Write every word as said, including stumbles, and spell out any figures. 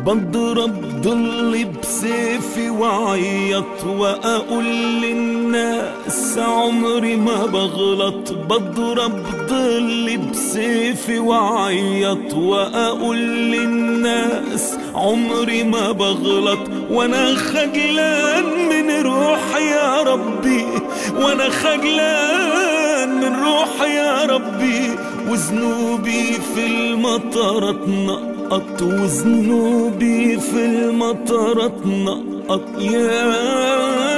بضرب ضلي بسيفي وعيط واقول للناس عمري ما بغلط. بضرب ضلي بسيفي وعيط واقول للناس عمري ما بغلط. وانا خجلان من روحي يا ربي، وانا خجلان من روحي يا ربي، وذنوبي في المطر اتنقط، وذنوبي في المطر اتنقط. يا